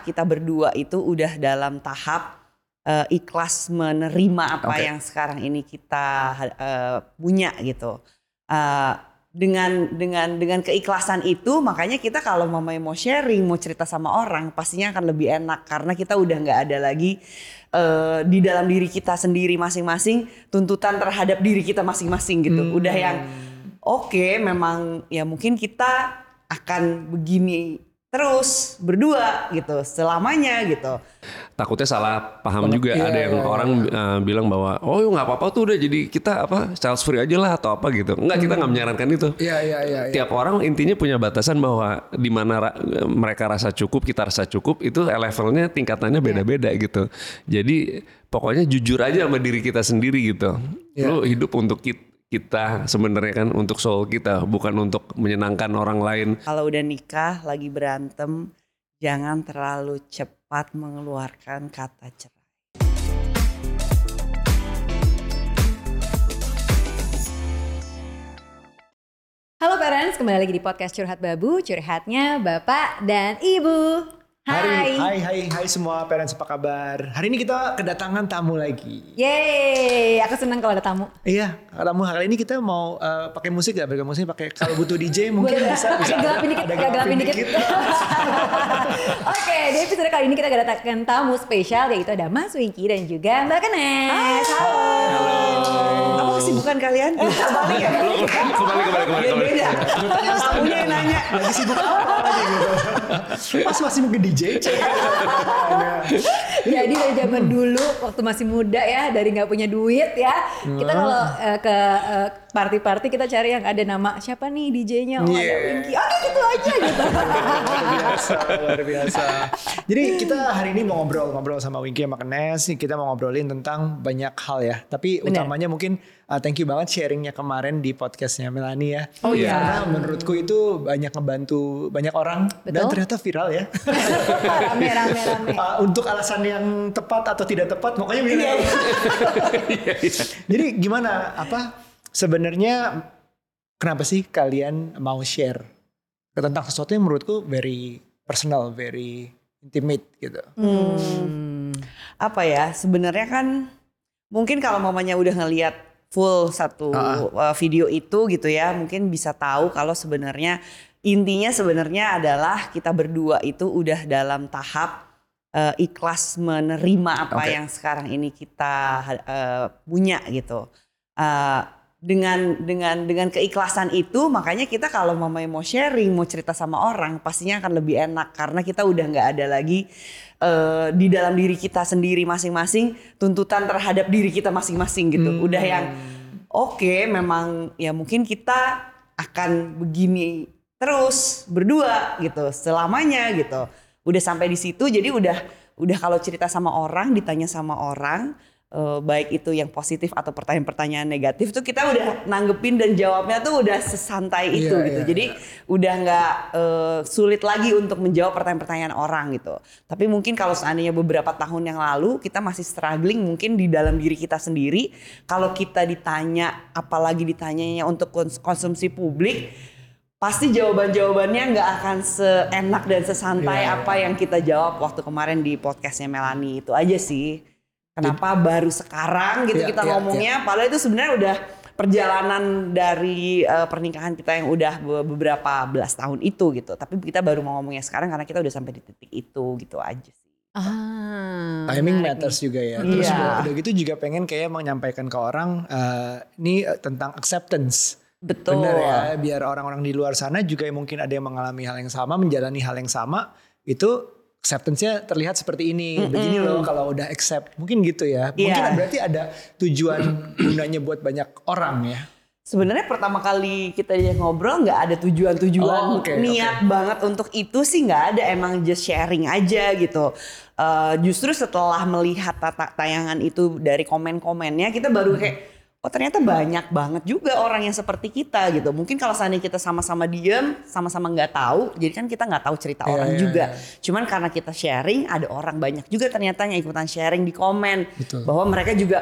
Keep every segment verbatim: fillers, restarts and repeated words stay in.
kita berdua itu udah dalam tahap uh, ikhlas menerima apa okay. yang sekarang ini kita uh, punya gitu. Uh, dengan dengan dengan keikhlasan itu makanya kita kalau mau mau sharing, mau cerita sama orang pastinya akan lebih enak karena kita udah nggak ada lagi uh, di dalam diri kita sendiri masing-masing tuntutan terhadap diri kita masing-masing gitu. Hmm. Udah yang oke okay, memang ya mungkin kita akan begini terus berdua gitu selamanya gitu. Takutnya salah paham Betul. juga Iya, ada yang iya, orang iya. Uh, bilang bahwa oh nggak apa-apa tuh udah jadi kita apa child free aja lah atau apa gitu. Enggak, kita nggak menyarankan itu. Iya iya iya. Tiap orang intinya punya batasan bahwa di mana ra- mereka rasa cukup, kita rasa cukup itu levelnya tingkatannya beda-beda gitu. Jadi pokoknya jujur aja sama diri kita sendiri gitu. Iya. Lu hidup untuk kita. Kita sebenarnya kan untuk soul kita, bukan untuk menyenangkan orang lain. Kalau udah nikah lagi berantem, jangan terlalu cepat mengeluarkan kata cerai. Halo parents, kembali lagi di podcast Curhat Babu, curhatnya Bapak dan Ibu. Hai. Hari, hai hai hai semua parents, apa kabar? Hari ini kita kedatangan tamu lagi. Yeay, aku senang kalau ada tamu. Iya, tamu kali ini kita mau uh, pakai musik gak? Pakai musik pakai kalau butuh D J mungkin Boleh. bisa bisa. Agak gelapin dikit, agak gelapin dikit. Oke, di episode kali ini kita kedatangan tamu spesial yaitu ada Mas Wingky dan juga Mbak Kenes. Halo. Halo. Apa kesibukan kalian? Kembali ya? Kembali, kembali, kembali, kembali. Beda. Tamunya yang nanya. Lagi sibuk apa lagi gitu. Pas masih mungkin D J. Jadi dari zaman dulu waktu masih muda ya, dari nggak punya duit ya, kita kalau uh, ke uh, party-party kita cari yang ada nama siapa nih D J-nya, oh Yeah. ada Wingky, oke gitu aja gitu. Luar biasa, luar biasa. Jadi kita hari ini mau ngobrol-ngobrol sama Wingky sama Kenes. Kita mau ngobrolin tentang banyak hal ya. Tapi Bener. utamanya mungkin uh, thank you banget sharingnya kemarin di podcastnya Melanie ya. Oh iya. Karena menurutku itu banyak ngebantu banyak orang. Dan Betul. ternyata viral ya. rame rame rame. Uh, untuk alasan yang tepat atau tidak tepat, pokoknya viral. Jadi gimana? Apa sebenarnya kenapa sih kalian mau share tentang sesuatu yang menurutku very personal, very intimate gitu? Hmm. Apa ya? Sebenarnya kan mungkin kalau mamanya udah ngelihat full satu uh, video itu gitu ya, mungkin bisa tahu kalau sebenarnya intinya sebenarnya adalah kita berdua itu udah dalam tahap uh, ikhlas menerima apa Okay. yang sekarang ini kita uh, punya gitu. Uh, dengan dengan dengan keikhlasan itu makanya kita kalau mau mau sharing, mau cerita sama orang pastinya akan lebih enak karena kita udah nggak ada lagi uh, di dalam diri kita sendiri masing-masing tuntutan terhadap diri kita masing-masing gitu. Hmm. Udah yang oke okay, memang ya mungkin kita akan begini terus berdua gitu selamanya gitu. Udah sampai di situ jadi udah udah kalau cerita sama orang, ditanya sama orang Uh, baik itu yang positif atau pertanyaan-pertanyaan negatif tuh kita udah nanggepin dan jawabnya tuh udah sesantai itu Iya, gitu. iya, Jadi iya. udah nggak uh, sulit lagi untuk menjawab pertanyaan-pertanyaan orang gitu. Tapi mungkin kalau seandainya beberapa tahun yang lalu kita masih struggling mungkin di dalam diri kita sendiri. Kalau kita ditanya, apalagi ditanyanya untuk kons- konsumsi publik, pasti jawaban-jawabannya nggak akan seenak dan sesantai Iya, iya. apa yang kita jawab waktu kemarin di podcastnya Melanie itu aja sih. Kenapa baru sekarang gitu Iya, kita iya, ngomongnya, padahal itu sebenarnya udah perjalanan dari uh, pernikahan kita yang udah be- beberapa belas tahun itu gitu. Tapi kita baru mau ngomongnya sekarang karena kita udah sampai di titik itu gitu aja sih. Ah, Timing menarik matters nih. juga ya. Terus Iya. udah, udah gitu juga pengen kayak menyampaikan ke orang uh, ini uh, tentang acceptance. Betul. Bener ya, biar orang-orang di luar sana juga yang mungkin ada yang mengalami hal yang sama, menjalani hal yang sama, itu acceptance-nya terlihat seperti ini. Mm-mm. Begini loh kalau udah accept. Mungkin gitu ya. Mungkin Iya. berarti ada tujuan gunanya buat banyak orang ya. Sebenarnya pertama kali kita dia ngobrol nggak ada tujuan-tujuan Oh, oke, niat oke. banget untuk itu sih nggak ada, emang just sharing aja gitu. Uh, justru setelah melihat tata tayangan itu dari komen-komennya kita baru kayak oh ternyata banyak banget juga orang yang seperti kita gitu. Mungkin kalau seandainya kita sama-sama diem, sama-sama nggak tahu, jadi kan kita nggak tahu cerita Iya, orang iya, juga. iya. Cuman karena kita sharing, ada orang banyak juga ternyata yang ikutan sharing di komen Betul. bahwa mereka juga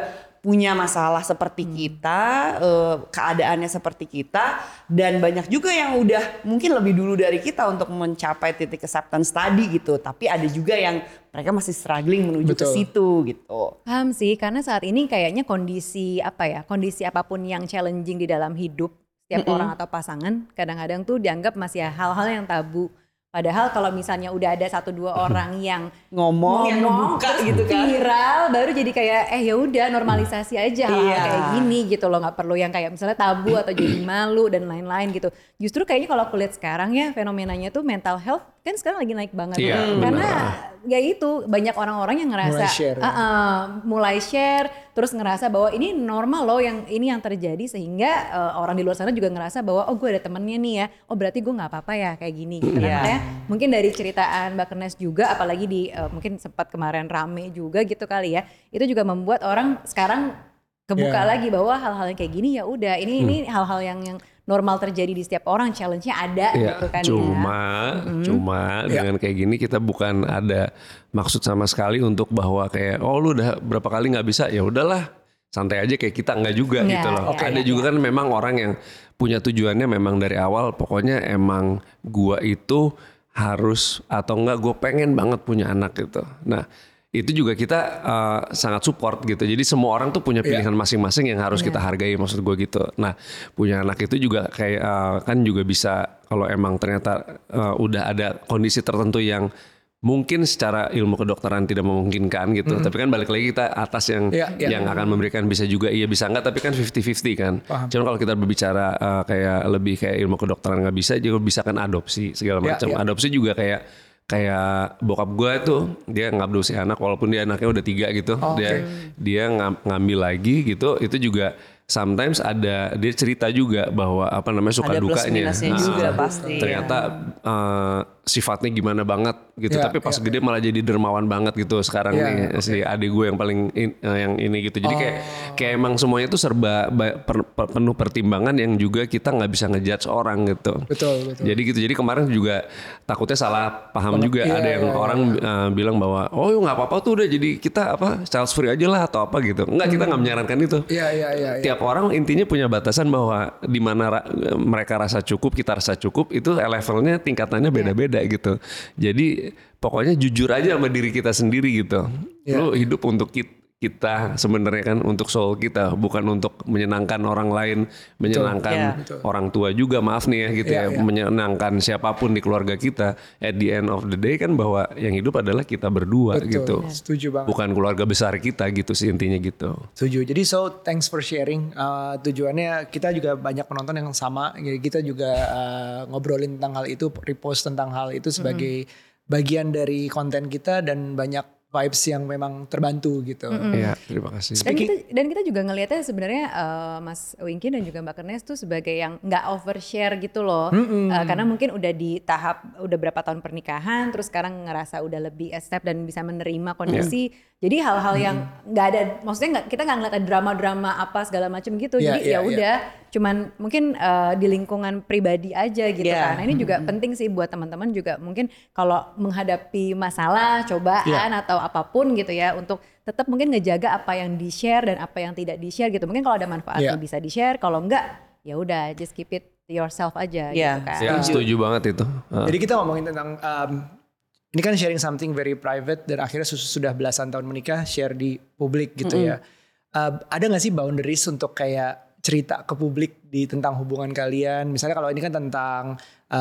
punya masalah seperti kita, uh, keadaannya seperti kita, dan banyak juga yang udah mungkin lebih dulu dari kita untuk mencapai titik acceptance tadi gitu. Tapi ada juga yang mereka masih struggling menuju Betul. ke situ gitu. Paham sih, karena saat ini kayaknya kondisi apa ya, kondisi apapun yang challenging di dalam hidup setiap Mm-mm. orang atau pasangan, kadang-kadang tuh dianggap masih hal-hal yang tabu. Padahal kalau misalnya udah ada satu dua orang yang Ngomong, yang ngebuka terus gitu kan. viral, baru jadi kayak eh ya udah normalisasi aja hal-hal Iya. kayak gini gitu loh, nggak perlu yang kayak misalnya tabu atau jadi malu dan lain-lain gitu. Justru kayaknya kalau aku lihat sekarang ya fenomenanya tuh mental health kan sekarang lagi naik banget. Iya, Karena benar. ya itu banyak orang-orang yang ngerasa Mulai share, ya. "Ah, ah," mulai share terus ngerasa bahwa ini normal loh yang ini yang terjadi, sehingga uh, orang di luar sana juga ngerasa bahwa oh gue ada temennya nih ya, oh berarti gue nggak apa-apa ya kayak gini gitu kan. Iya. Makanya mungkin dari ceritaan Mbak Kenes juga, apalagi di uh, mungkin sempat kemarin rame juga gitu kali ya, itu juga membuat orang sekarang kebuka Yeah. lagi bahwa hal-hal yang kayak gini ya udah ini ini hal-hal yang yang normal terjadi di setiap orang, challenge-nya ada Ya, gitu kan cuma, ya. cuma dengan kayak gini kita bukan ada maksud sama sekali untuk bahwa kayak oh lu udah berapa kali nggak bisa, ya udahlah santai aja kayak kita, nggak juga Nggak, gitu loh. oke, Ada ya, juga ya. kan memang orang yang punya tujuannya memang dari awal, pokoknya emang gua itu harus atau enggak gue pengen banget punya anak gitu. Nah itu juga kita uh, sangat support gitu. Jadi semua orang tuh punya pilihan masing-masing yang harus kita hargai, maksud gue gitu. Nah punya anak itu juga kayak uh, kan juga bisa kalau emang ternyata uh, udah ada kondisi tertentu yang mungkin secara ilmu kedokteran tidak memungkinkan gitu. Tapi kan balik lagi kita atas yang Iya, iya. yang akan memberikan bisa juga iya bisa enggak, tapi kan fifty fifty kan. Paham. Cuman kalau kita berbicara uh, kayak lebih kayak ilmu kedokteran nggak bisa, juga bisa kan adopsi segala Iya, macam. iya. Adopsi juga kayak kayak bokap gue tuh dia ngadopsi anak walaupun dia anaknya udah tiga gitu. Oh, Dia oke. dia ngam- ngambil lagi gitu. Itu juga sometimes ada dia cerita juga bahwa apa namanya suka Ada plus dukanya. minusnya Nah, juga pasti. Ternyata uh, sifatnya gimana banget gitu. Iya, Tapi pas iya, gede malah jadi dermawan banget gitu sekarang Iya, nih oke. si adik gue yang paling in- uh, yang ini gitu. Jadi kayak Oh. kayak emang semuanya tuh serba ba- per- per- penuh pertimbangan yang juga kita nggak bisa ngejudge orang gitu. Betul, betul. Jadi gitu. Jadi kemarin juga takutnya salah paham juga. Iya, Ada yang iya, orang uh, bilang bahwa oh nggak apa-apa tuh udah jadi kita apa child free aja lah atau apa gitu. Enggak, kita nggak menyarankan itu. Iya, iya, iya. iya. Tiap orang intinya punya batasan bahwa di mana ra- mereka rasa cukup, kita rasa cukup, itu levelnya tingkatannya beda-beda gitu. Jadi pokoknya jujur aja sama diri kita sendiri gitu. Iya. Lu hidup untuk kit- kita sebenarnya kan, untuk soul kita, bukan untuk menyenangkan orang lain, menyenangkan Iya. Betul. orang tua juga, maaf nih ya gitu Iya, ya, iya. menyenangkan siapapun di keluarga kita. At the end of the day kan bahwa yang hidup adalah kita berdua Betul, gitu. setuju banget. Bukan keluarga besar kita gitu sih intinya gitu. Setuju. Jadi so thanks for sharing. Uh, tujuannya kita juga banyak penonton yang sama. Jadi kita juga uh, ngobrolin tentang hal itu, repost tentang hal itu sebagai bagian dari konten kita, dan banyak vibes yang memang terbantu gitu. Iya, terima kasih. Dan kita, dan kita juga ngelihatnya sebenarnya uh, Mas Wingky dan juga Mbak Kenes tuh sebagai yang nggak overshare gitu loh. Uh, karena mungkin udah di tahap udah berapa tahun pernikahan, terus sekarang ngerasa udah lebih accept dan bisa menerima kondisi. Jadi hal-hal yang nggak ada, maksudnya nggak, kita nggak ngeliat ada drama-drama apa segala macam gitu. Iya, Jadi iya, ya udah, cuman mungkin uh, di lingkungan pribadi aja gitu Iya. kan. Nah ini juga penting sih buat teman-teman juga mungkin kalau menghadapi masalah, cobaan Iya. atau apapun gitu ya, untuk tetap mungkin ngejaga apa yang di-share dan apa yang tidak di-share gitu. Mungkin kalau ada manfaatnya Iya. bisa di-share, kalau enggak ya udah just keep it to yourself aja Iya. gitu kan. Ya, setuju banget itu. Uh. Jadi kita ngomongin tentang um, ini kan sharing something very private, dan akhirnya sus- sudah belasan tahun menikah share di publik gitu ya. Uh, ada gak sih boundaries untuk kayak cerita ke publik di tentang hubungan kalian? Misalnya kalau ini kan tentang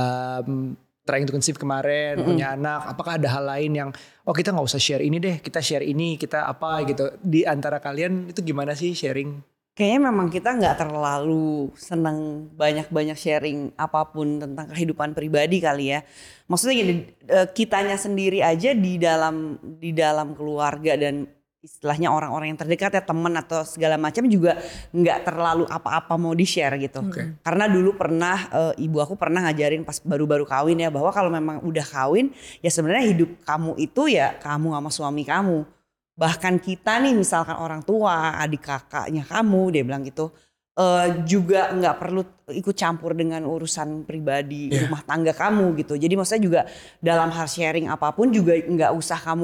um, trying to conceive kemarin, punya anak. Apakah ada hal lain yang oh kita nggak usah share ini deh, kita share ini, kita apa gitu. Di antara kalian itu gimana sih sharing? Kayaknya memang kita nggak terlalu senang banyak-banyak sharing apapun tentang kehidupan pribadi kali ya. Maksudnya gini, eh, kitanya sendiri aja di dalam di dalam keluarga dan istilahnya orang-orang yang terdekat ya, teman atau segala macam juga nggak terlalu apa-apa mau di-share gitu. Oke. Karena dulu pernah eh, ibu aku pernah ngajarin pas baru-baru kawin ya, bahwa kalau memang udah kawin ya sebenarnya hidup kamu itu ya kamu sama suami kamu. Bahkan kita nih misalkan orang tua, adik kakaknya kamu, dia bilang gitu, eh, juga nggak perlu ikut campur dengan urusan pribadi Yeah. rumah tangga kamu gitu. Jadi maksudnya juga dalam hal sharing apapun juga nggak usah kamu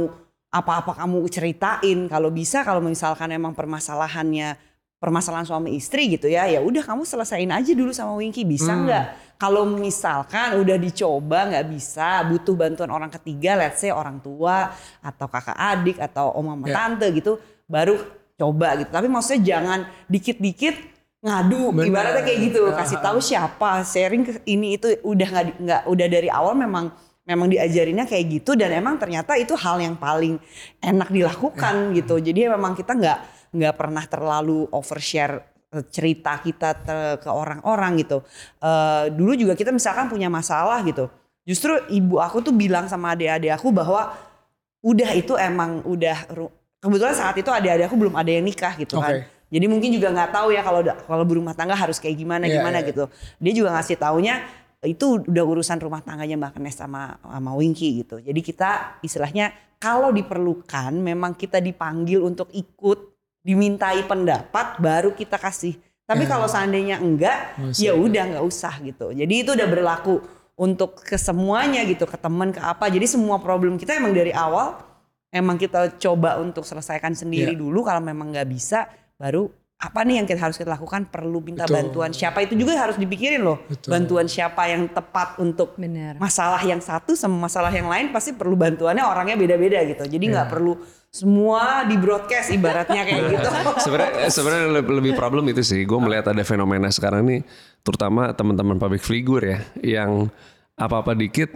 apa-apa kamu ceritain. Kalau bisa, kalau misalkan emang permasalahannya permasalahan suami istri gitu ya, ya udah kamu selesain aja dulu sama Winky, bisa nggak? Hmm. Kalau misalkan udah dicoba nggak bisa, butuh bantuan orang ketiga, let's say orang tua atau kakak adik atau om sama yeah. tante gitu, baru coba gitu. Tapi maksudnya jangan dikit-dikit ngadu, bener. Ibaratnya kayak gitu, kasih tahu siapa, sharing ini itu udah nggak nggak udah dari awal memang memang diajarinnya kayak gitu, dan emang ternyata itu hal yang paling enak dilakukan yeah. gitu. Jadi memang kita nggak nggak pernah terlalu overshare cerita kita te- ke orang-orang gitu. Uh, dulu juga kita misalkan punya masalah gitu, justru ibu aku tuh bilang sama adik-adik aku bahwa udah itu emang udah, kebetulan saat itu adik-adik aku belum ada yang nikah gitu okay. kan. Jadi mungkin juga nggak tahu ya kalau kalau berumah tangga harus kayak gimana yeah, gimana yeah. gitu. Dia juga ngasih taunya itu udah urusan rumah tangganya Mbak Kenes sama sama Winky gitu. Jadi kita istilahnya kalau diperlukan memang kita dipanggil untuk ikut, dimintai pendapat baru kita kasih. Tapi yeah. kalau seandainya enggak, ya udah nggak usah gitu. Jadi itu udah berlaku untuk ke semuanya gitu, ke teman, ke apa. Jadi semua problem kita emang dari awal emang kita coba untuk selesaikan sendiri yeah. dulu. Kalau memang nggak bisa, baru apa nih yang kita harus kita lakukan, perlu minta Betul. bantuan siapa, itu juga harus dipikirin loh. Betul. Bantuan siapa yang tepat untuk Bener. masalah yang satu sama masalah yang lain, pasti perlu bantuannya orangnya beda-beda gitu. Jadi nggak yeah. perlu semua di broadcast ibaratnya kayak gitu. Sebenarnya sebenarnya lebih problem itu sih. Gue melihat ada fenomena sekarang nih, terutama teman-teman public figure ya, yang apa-apa dikit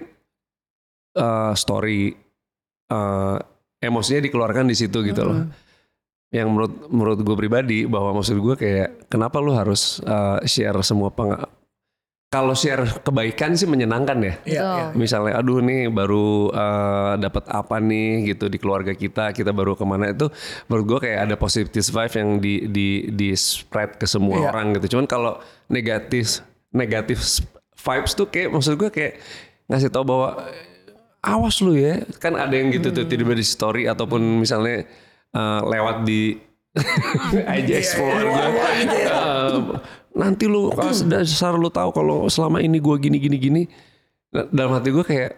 uh, story uh, emosinya dikeluarkan di situ gitu loh. Mm-hmm. Yang menurut menurut gue pribadi, bahwa maksud gue kayak kenapa lu harus uh, share semua peng kalau share kebaikan sih menyenangkan ya. Iya, iya. Misalnya aduh nih baru uh, dapat apa nih gitu di keluarga kita, kita baru kemana, itu menurut gue kayak ada positive vibe yang di di di spread ke semua iya. orang gitu. Cuman kalau negatif negatif vibes tuh kayak maksud gue kayak ngasih tahu bahwa awas lu ya. Kan ada yang gitu hmm. tuh tiba-tiba di story ataupun misalnya Uh, lewat di I G Explore gitu ya. Uh, nanti lu kalau dasar lu tahu kalau selama ini gue gini gini gini. Dalam hati gue kayak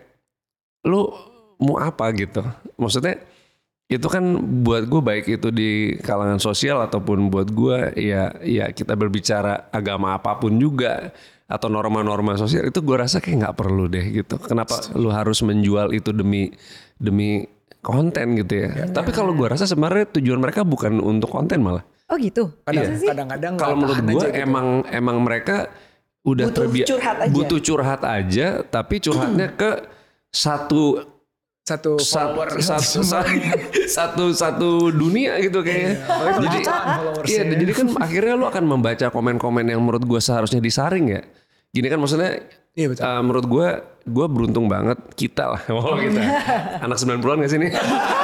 lu mau apa gitu. Maksudnya itu kan buat gue, baik itu di kalangan sosial ataupun buat gue ya ya kita berbicara agama apapun juga atau norma-norma sosial, itu gue rasa kayak nggak perlu deh gitu. Kenapa lu harus menjual itu demi demi konten gitu ya. ya. Tapi kalau gue rasa sebenarnya tujuan mereka bukan untuk konten malah. Oh gitu. Kadang, iya. Kadang-kadang kalau menurut gue gitu. emang emang mereka udah butuh terbiasa curhat aja. butuh curhat aja, tapi curhatnya ke satu satu follower satu satu, satu satu dunia gitu kayaknya. Iya. Jadi iya, jadi kan akhirnya lu akan membaca komen-komen yang menurut gue seharusnya disaring ya. Gini kan maksudnya, iya, betul. Uh, menurut gue, gue beruntung banget, kita lah, oh kita, anak sembilan puluhan gak sih nih?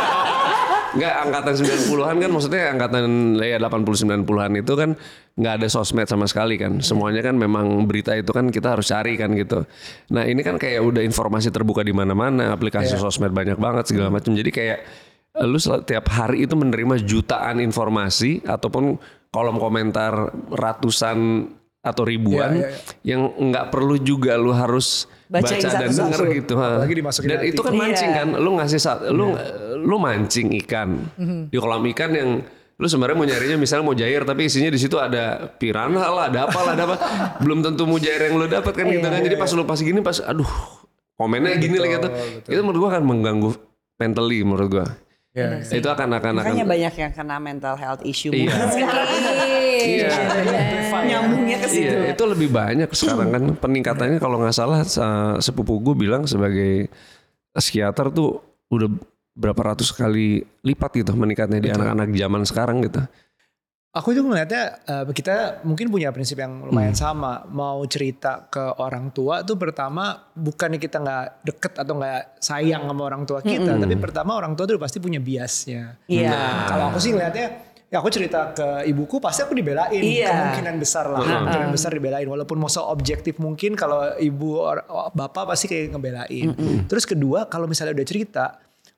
Enggak, angkatan sembilan puluhan kan, maksudnya angkatan ya delapan puluh sembilan puluhan itu kan gak ada sosmed sama sekali kan. Semuanya kan memang berita itu kan kita harus cari kan gitu. Nah ini kan kayak udah informasi terbuka di mana-mana, aplikasi yeah. sosmed banyak banget segala macam. Jadi kayak lu setiap hari itu menerima jutaan informasi ataupun kolom komentar ratusan atau ribuan ya, ya, ya. yang nggak perlu juga lu harus baca, baca dan denger gitu. Dan hati. Itu kan mancing iya. kan, lu ngasih saat, lu ya. lu mancing ikan mm-hmm. di kolam ikan yang lu sebenarnya mau nyarinya misalnya mau jair, tapi isinya di situ ada piranha lah, ada apa lah, ada apa. Belum tentu mau jair yang lu dapat kan gitu kan. Jadi pas lu pas gini pas, aduh komennya gini lah gitu. Itu menurut gua akan mengganggu mentally menurut gua. Ya, itu akan akan makanya akan, banyak yang kena mental health issue iya. sekarang. Iya. Nyambungnya ke situ. Iya, itu lebih banyak sekarang kan peningkatannya. Kalau nggak salah sepupu gue bilang sebagai psikiater tuh udah berapa ratus kali lipat gitu meningkatnya di anak-anak zaman sekarang gitu. Aku juga ngeliatnya uh, kita mungkin punya prinsip yang lumayan hmm. sama. Mau cerita ke orang tua tuh pertama bukannya kita gak deket atau gak sayang sama orang tua kita. Hmm. Tapi pertama orang tua tuh pasti punya biasnya. Iya. Nah, kalau aku sih ngeliatnya, ya aku cerita ke ibuku pasti aku dibelain. Iya. Kemungkinan besar lah. Hmm. Kemungkinan besar dibelain. Walaupun mau se-objektif mungkin kalau ibu or, bapak pasti kayak ngebelain. Hmm. Terus kedua kalau misalnya udah cerita,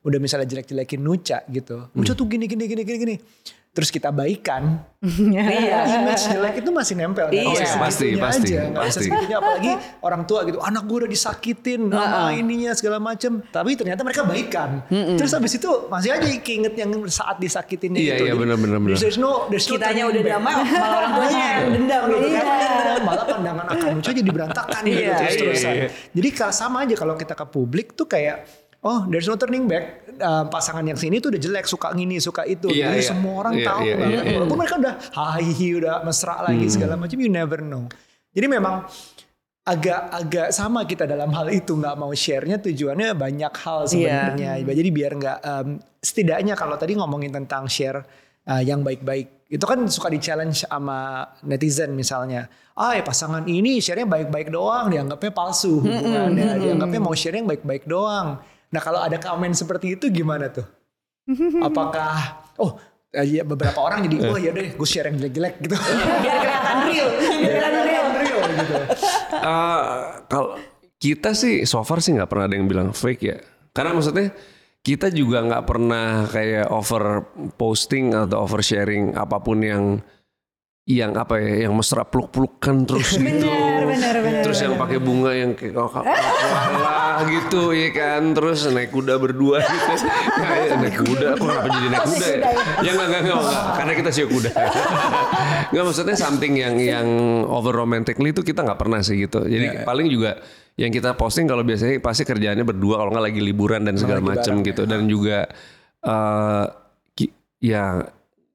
udah misalnya jelek-jelekin Nucha gitu. Nucha tuh gini gini gini gini gini. Terus kita baikan, iya, image jelek itu masih nempel. Iya, kan? Oh, pasti, pasti, aja, nggak bisa pasti. segitunya, apalagi orang tua gitu, anak gue udah disakitin, sama ininya segala macem. Tapi ternyata mereka baikan. Terus habis itu masih aja keinget yang saat disakitinnya Iya, itu. iya, benar-benar, benar. There's no, there's no Kitanya turning udah back. damai, malah orang tuanya yang dendam gitu kan. Iya. Malah pandangan akan Nucha jadi berantakan gitu Iya, terus-terusan. iya, iya. Jadi kalau sama aja kalau kita ke publik tuh kayak, oh there's no turning back. Uh, pasangan yang sini tuh udah jelek, suka gini, suka itu. Iya, Jadi iya. semua orang Iya, tahu iya, banget. iya, iya. Walaupun mereka udah hahihi, udah mesra lagi segala macam, you never know. Jadi memang agak-agak sama kita dalam hal itu, nggak mau share-nya tujuannya banyak hal sebenarnya. Jadi biar nggak, um, setidaknya kalau tadi ngomongin tentang share uh, yang baik-baik, itu kan suka di-challenge sama netizen misalnya. Ah ya pasangan ini share-nya baik-baik doang, dianggapnya palsu hubungannya, dianggapnya mau share yang baik-baik doang. Nah kalau ada komen seperti itu gimana tuh? Apakah, oh ya beberapa orang jadi, oh ya deh gue share yang jelek-jelek gitu. Biar kelihatan real. Biar kelihatan real gitu. Uh, kalau kita sih so far sih nggak pernah ada yang bilang fake ya. Karena maksudnya kita juga nggak pernah kayak over posting atau over sharing apapun yang yang apa ya, yang mesra peluk-pelukan terus gitu. Benar, benar, benar. Terus yang pakai bunga yang kayak kalah gitu ya kan. Terus naik kuda berdua gitu. Nah, ya, naik kuda, kok kenapa jadi naik kuda ya? Ya enggak, enggak, enggak, enggak. Karena kita sih kuda. Enggak, maksudnya something yang yang over romantically itu kita nggak pernah sih gitu. Jadi paling juga yang kita posting kalau biasanya pasti kerjaannya berdua, kalau nggak lagi liburan dan segala macam gitu. Dan juga uh, ya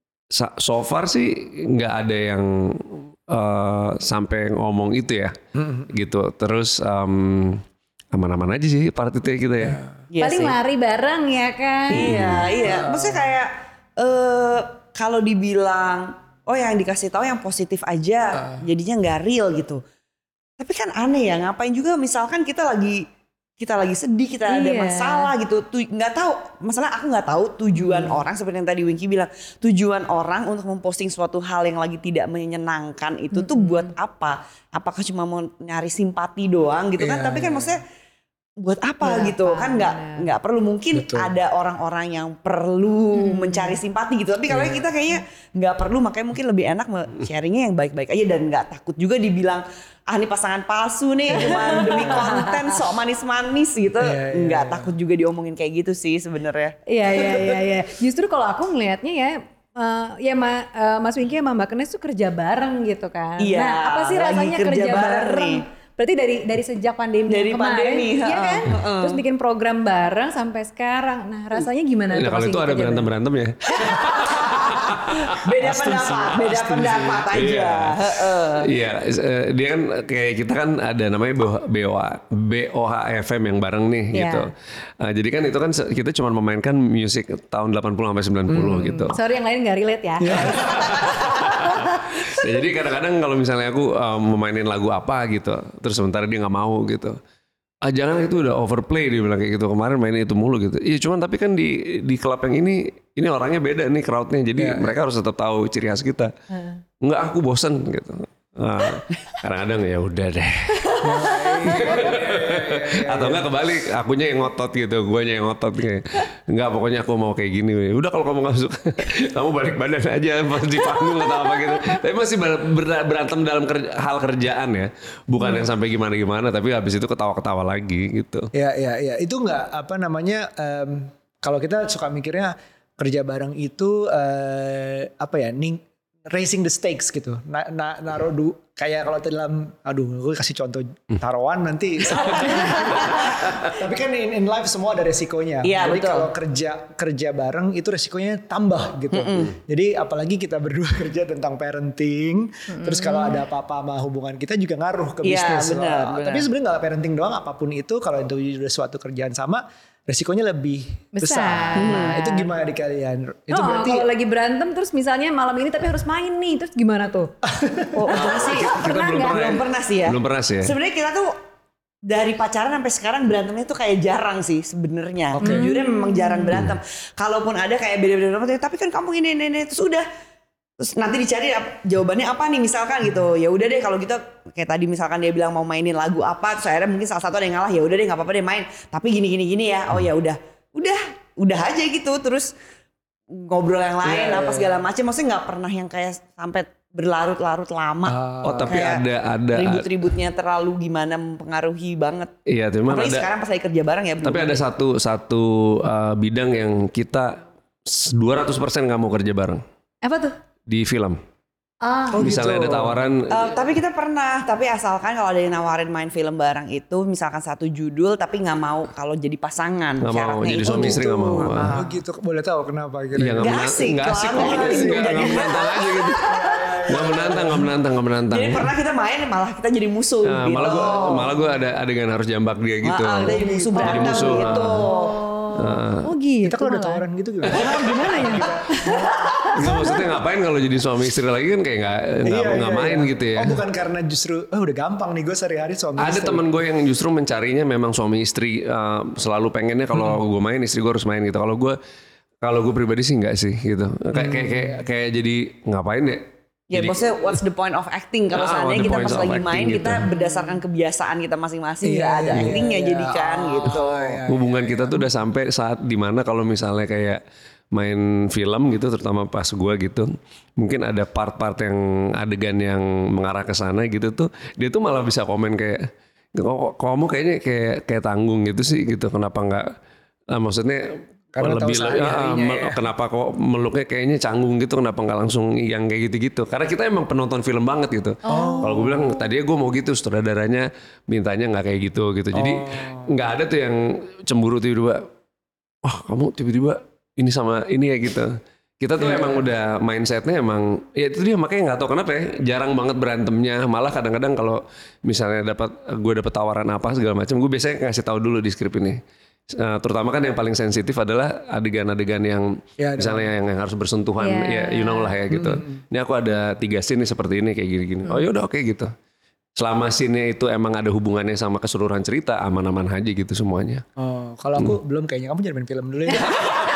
so far sih nggak ada yang uh, sampai ngomong itu ya, mm-hmm. gitu. Terus um, aman-aman aja sih part itu kita ya. Iya Paling sih. lari bareng ya kan. Iya, iya. Maksudnya kayak uh, kalau dibilang, oh yang dikasih tahu yang positif aja, uh. jadinya nggak real gitu. Tapi kan aneh ya, ngapain juga misalkan kita lagi kita lagi sedih, kita ada Iya. masalah gitu, tuh nggak tahu, masalah aku nggak tahu tujuan hmm. orang seperti yang tadi Winky bilang, tujuan orang untuk memposting suatu hal yang lagi tidak menyenangkan itu hmm. tuh buat apa? Apakah cuma mau nyari simpati doang gitu kan? Iya, Tapi kan iya. maksudnya buat apa Buat gitu apa, kan? Nggak bener. nggak perlu, mungkin Betul. ada orang-orang yang perlu hmm. mencari simpati gitu. Tapi kalau Iya. kita kayaknya nggak perlu, makanya mungkin lebih enak sharingnya yang baik-baik aja dan nggak takut juga dibilang ah ini pasangan palsu nih cuma demi konten sok manis-manis gitu. Iya, iya, Nggak iya. takut juga diomongin kayak gitu sih sebenarnya. Iya, iya, iya, iya. Justru kalau aku ngelihatnya ya, uh, ya Ma, uh, Mas Winky sama Mbak Kenes tuh kerja bareng gitu kan. Iya, Nah, apa sih lagi rasanya kerja kerja, bareng bareng? nih. Berarti dari dari sejak pandemi Dari yang kemarin, pandemi, iya ha-ha, kan? ha-ha. Terus bikin program bareng sampai sekarang. Nah, rasanya gimana? Nah, tuh kalau Mas itu Winky ada kerja berantem-berantem ya. Beda pendapat, beda pendapat aja. Iya. Heeh. Iya, eh, dia kan kayak kita kan ada namanya B O H B O H F M yang bareng nih Iya. gitu. Uh, jadi kan itu kan se- kita cuma memainkan musik tahun delapan puluh sampai sembilan puluh gitu. Sorry yang lain gak relate ya. Ya, jadi kadang-kadang kalau misalnya aku um, memainin lagu apa gitu, terus sementara dia nggak mau gitu. Ah jangan, itu udah overplay, dia bilang kayak gitu, kemarin mainin itu mulu gitu. Iya cuman tapi kan di di klub yang ini ini orangnya beda nih crowdnya, jadi Yeah. mereka harus tetap tahu ciri khas kita. Enggak, aku bosen gitu. Nah, kadang-kadang ya udah deh. Atau enggak kebalik, akunya yang ngotot gitu, guanya yang ngotot kayak enggak, pokoknya aku mau kayak gini. Udah kalau kamu nggak suka, kamu balik badan aja pas di panggung atau apa gitu. Tapi masih ber- ber- berantem dalam kerja, hal kerjaan ya, bukan yang sampai gimana-gimana. Tapi habis itu ketawa-ketawa lagi gitu. Ya, ya, ya. Itu nggak apa namanya? Um, kalau kita suka mikirnya kerja bareng itu uh, apa ya? Ning, raising the stakes gitu. Na, na, naruh du, kayak kalau dalam, aduh, gue kasih contoh taruhan nanti. Tapi kan in, in life semua ada resikonya. Iya, Jadi betul. kalau kerja kerja bareng itu resikonya tambah gitu. Jadi apalagi kita berdua kerja tentang parenting. Terus kalau ada apa-apa sama hubungan kita juga ngaruh ke Iya, bisnis. benar, Wah, benar. Tapi sebenarnya nggak parenting doang, apapun itu kalau itu udah suatu kerjaan sama, resikonya lebih besar. Besar. Nah, itu gimana di kalian? Itu Oh, berarti kalau lagi berantem terus misalnya malam ini tapi harus main nih, terus gimana tuh? Oh, untungnya sih Kita Pernah belum nggak? pernah, belum pernah sih ya. Belum pernah sih ya. Sebenarnya kita tuh dari pacaran sampai sekarang berantemnya tuh kayak jarang sih sebenarnya. Jujurnya memang jarang berantem. Kalaupun ada kayak beda-beda, tapi kan kamu ini ini ini terus udah. Terus nanti dicari ap- jawabannya apa nih misalkan gitu. Ya udah deh kalau gitu kayak tadi misalkan dia bilang mau mainin lagu apa, terus akhirnya mungkin salah satu ada yang ngalah, ya udah deh nggak apa-apa deh main. Tapi gini gini gini ya. Oh ya udah. Udah udah aja gitu terus ngobrol yang lain Yeah, apa yeah, segala macam. Maksudnya nggak pernah yang kayak sampai berlarut-larut lama. Oh tapi Kayak ada ada ribut-ributnya terlalu gimana mempengaruhi banget. iya cuman Apalagi ada sekarang pas lagi kerja bareng ya. belum tapi ada satu satu uh, bidang yang kita dua ratus persen nggak mau kerja bareng Apa tuh? di film. Ah, Oh, Misalnya gitu. ada tawaran Uh, tapi kita pernah, tapi asalkan kalau ada yang nawarin main film bareng itu, misalkan satu judul, tapi nggak mau kalau jadi pasangan. Nggak mau, Syaratnya jadi itu suami istri nggak mau. gitu. Ah. Oh gitu, boleh tahu kenapa Iya kira-kira? nggak Nggak menantang, asik, nggak asik, kalau nggak asik, nggak nggak nggak menantang aja gitu, nggak menantang, nggak menantang, nggak menantang. Jadi pernah kita main malah kita jadi musuh Nah, gitu. malah gue malah gue ada adegan harus jambak dia gitu. Ah, kita jadi musuh Jadi berantem musuh, gitu. ah. oh gitu. Kita kalau ada malah. tawaran gitu gimana? Oh, gimana ya? Nggak maksudnya ngapain kalau jadi suami istri lagi kan kayak nggak nggak Iya, nggak iya, main iya. gitu ya. Oh bukan karena justru, oh udah gampang nih gue sehari-hari suami Ada istri. teman gue yang justru mencarinya memang suami istri, uh, selalu pengennya kalau Hmm. gue main istri gue harus main gitu. Kalau gue kalau gue pribadi sih nggak sih gitu. Kayak Hmm. kayak kayak kayak jadi ngapain ya? Ya Jadi- maksudnya what's the point of acting kalau Ah, seandainya what the kita point pas of lagi acting main gitu. kita berdasarkan kebiasaan kita masing-masing Iya, nggak ada iya, actingnya iya. jadi kan Oh, gitu. iya. Hubungan kita tuh udah sampai saat dimana kalau misalnya kayak main film gitu, terutama pas gue gitu, mungkin ada part-part yang adegan yang mengarah ke sana gitu tuh, dia tuh malah bisa komen kayak, kok kamu kayaknya kayak kayak tanggung gitu sih gitu, kenapa nggak? Nah, maksudnya Karena tahu lebih sehari-harinya ah, ya. kenapa kok meluknya kayaknya canggung gitu, kenapa nggak langsung yang kayak gitu-gitu? Karena kita emang penonton film banget gitu. Kalau gue bilang tadinya gue mau gitu, sutradaranya mintanya nggak kayak gitu gitu. Jadi nggak ada tuh yang cemburu tiba-tiba. Wah kamu tiba-tiba ini sama ini ya gitu. Kita tuh emang udah mindsetnya emang ya itu dia, makanya nggak tahu kenapa ya jarang banget berantemnya. Malah kadang-kadang kalau misalnya dapat gue dapat tawaran apa segala macam, gue biasanya ngasih tahu dulu di skrip ini. Uh, terutama kan yang paling sensitif adalah adegan-adegan yang Ya, ada. misalnya yang, yang harus bersentuhan Yeah. ya you know lah ya gitu. Ini aku ada tiga scene nih seperti ini kayak gini-gini. Oh yaudah oke gitu. Selama scene-nya itu emang ada hubungannya sama keseluruhan cerita, aman-aman aja gitu semuanya. Oh, kalau aku belum kayaknya, kamu jangan main film dulu ya.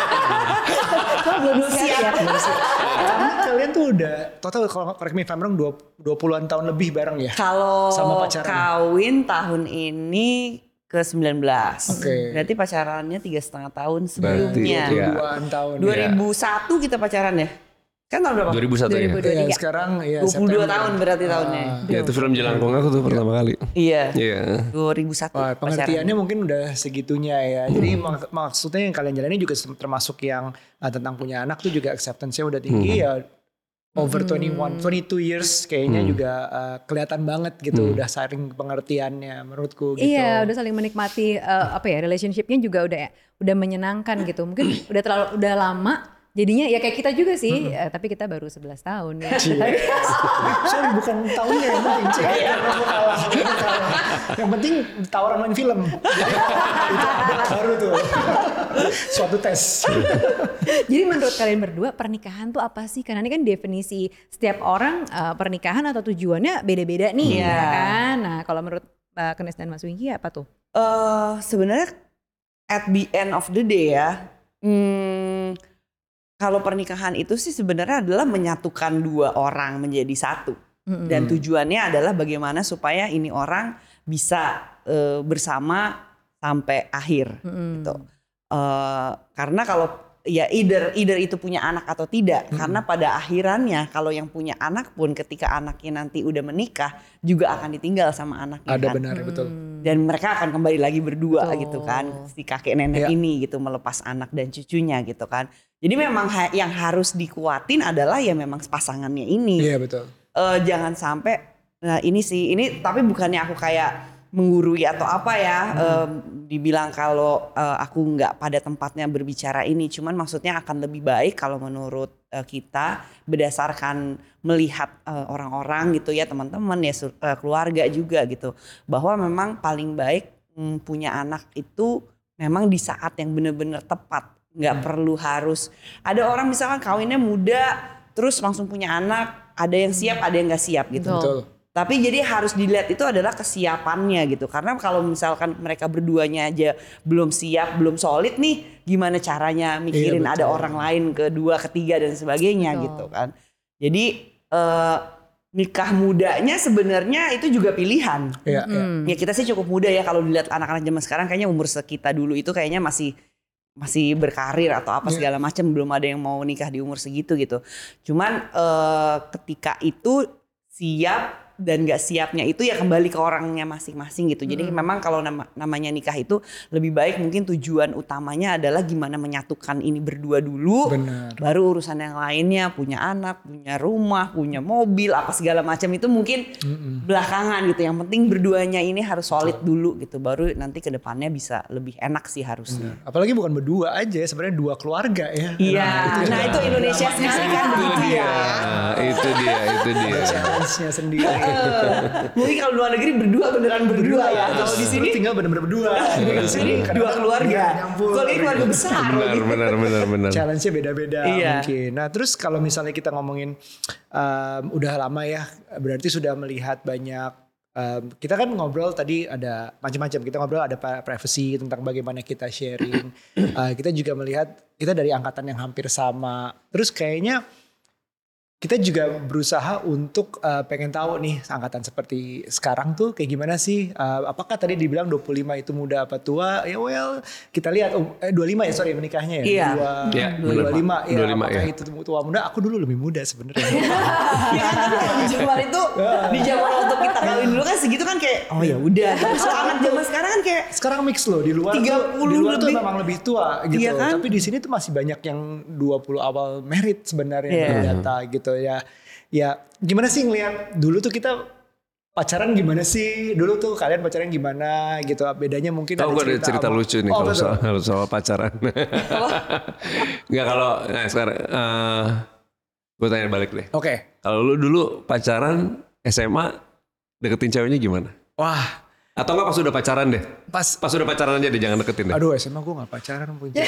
Kok belum siap ya? Karena kalian tuh udah total kalau correct me if I'm wrong dua puluhan tahun lebih bareng ya. Kalau Sama pacaran. kawin tahun ini ke sembilan belas. Oke. Berarti pacarannya tiga setengah tahun Berarti, sebelumnya. iya. Dua-duaan tahun. dua ribu satu kita pacaran ya? Kan tahun berapa? dua ribu satu ya. Ya, sekarang ya dua puluh dua September. tahun berarti tahunnya. Ya itu film Jelangkung aku tuh pertama kali. Iya. Iya. dua ribu satu Wah, pengertiannya mungkin udah segitunya ya. Jadi mak- maksudnya yang kalian jalani juga termasuk yang uh, tentang punya anak tuh juga acceptance-nya udah tinggi ya. Over twenty-one, twenty-two years kayaknya juga uh, kelihatan banget gitu. Udah saling pengertiannya menurutku gitu. Iya, udah saling menikmati eh, apa ya relationship-nya juga udah udah menyenangkan gitu. Mungkin udah terlalu udah lama. Jadinya ya kayak kita juga sih, eh, tapi kita baru sebelas tahun ya. Sorry bukan tahunnya yang penting cek. Aku kalah, aku kalah. Yang penting tawaran main film. Itu update baru tuh. Suatu tes. Jadi menurut kalian berdua pernikahan tuh apa sih? Karena ini kan definisi setiap orang eh, pernikahan atau tujuannya beda-beda nih, Iya. ya kan? Nah kalau menurut uh, Kenes dan Mas Wingky apa tuh? Eh sebenarnya at the end of the day ya, hmm, kalau pernikahan itu sih sebenarnya adalah menyatukan dua orang menjadi satu. Mm-mm. Dan tujuannya adalah bagaimana supaya ini orang bisa eh, bersama sampai akhir Mm-mm. gitu. Eh, karena kalau ya either either itu punya anak atau tidak, karena pada akhirannya kalau yang punya anak pun ketika anaknya nanti udah menikah juga akan ditinggal sama anaknya. Ada kan? benar betul. Dan mereka akan kembali lagi berdua Betul. gitu kan, si kakek nenek Iya. ini gitu melepas anak dan cucunya gitu kan. Jadi memang ha- yang harus dikuatin adalah ya memang pasangannya ini. Iya betul. Eh, jangan sampai, nah ini sih ini tapi bukannya aku kayak menggurui atau apa ya, em, dibilang kalau eh, aku nggak pada tempatnya berbicara ini, cuman maksudnya akan lebih baik kalau menurut eh, kita berdasarkan melihat eh, orang-orang gitu ya, teman-teman ya, su- eh, keluarga juga gitu, bahwa memang paling baik mm, punya anak itu memang di saat yang benar-benar tepat, nggak perlu harus ada orang misalkan kawinnya muda terus langsung punya anak, ada yang siap ada yang nggak siap gitu. Betul. Betul. Tapi jadi harus dilihat itu adalah kesiapannya gitu. Karena kalau misalkan mereka berduanya aja belum siap, belum solid nih, gimana caranya mikirin Iya, ada betul. orang lain kedua, ketiga dan sebagainya Betul. gitu kan. Jadi eh, nikah mudanya sebenarnya itu juga pilihan. Iya, iya. Ya kita sih cukup muda ya kalau dilihat anak-anak zaman sekarang, kayaknya umur sekita dulu itu kayaknya masih masih berkarir atau apa segala macam, belum ada yang mau nikah di umur segitu gitu. Cuman uh, ketika itu siap dan gak siapnya itu ya kembali ke orangnya masing-masing gitu. Jadi hmm. memang kalau nama, namanya nikah itu lebih baik mungkin tujuan utamanya adalah gimana menyatukan ini berdua dulu. Benar. Baru urusan yang lainnya, punya anak, punya rumah, punya mobil, apa segala macam itu mungkin hmm. belakangan gitu. Yang penting berduanya ini harus solid dulu gitu. Baru nanti ke depannya bisa lebih enak sih harusnya. Benar. Apalagi bukan berdua aja, sebenarnya dua keluarga ya. Iya. Nah, itu, nah, itu Indonesia sekali kan begitu ya. Nah, itu dia, itu dia. Challenge-nya sendiri. Mungkin kalau luar negeri berdua beneran berdua ya. Kalau di sini tinggal bener-bener berdua. Di sini dua keluarga. Kalau ini keluarga besar. Benar, gitu. benar, benar, benar. Challenge-nya beda-beda iya. mungkin. Nah, terus kalau misalnya kita ngomongin um, udah lama ya, berarti sudah melihat banyak. Um, kita kan ngobrol tadi ada macam-macam. Kita ngobrol ada privacy tentang bagaimana kita sharing. uh, kita juga melihat kita dari angkatan yang hampir sama. Terus kayaknya kita juga berusaha untuk uh, pengen tahu nih angkatan seperti sekarang tuh kayak gimana sih? Uh, apakah tadi dibilang dua puluh lima itu muda apa tua? Ya well, kita lihat oh, eh, dua puluh lima ya sorry menikahnya ya. Iya. Ya, dua puluh lima ya. dua puluh lima apakah ya. itu tua muda? Aku dulu lebih muda sebenarnya. Ya kan di zaman itu di zaman waktu kita kawin dulu kan segitu kan kayak oh ya udah. Terus anak zaman sekarang kan kayak sekarang mix loh di luar tiga tuh, puluh di luar lebih. tuh memang lebih tua gitu. Iya kan? Tapi di sini tuh masih banyak yang dua puluh awal merit sebenarnya Yeah. data gitu ya. Ya gimana sih ngelihat dulu tuh kita pacaran gimana sih? Dulu tuh kalian pacaran gimana gitu? Bedanya mungkin Tahu ada gue ada cerita, cerita apa? lucu nih Oh, kalau betul. soal, soal pacaran. Enggak kalau nah sekarang uh, gue tanya balik deh. Oke. Kalau lu dulu pacaran S M A deketin ceweknya gimana? Wah, Atau enggak pas udah pacaran deh? pas Pas udah pacaran aja deh, jangan deketin deh. aduh S M A gue gak pacaran punya.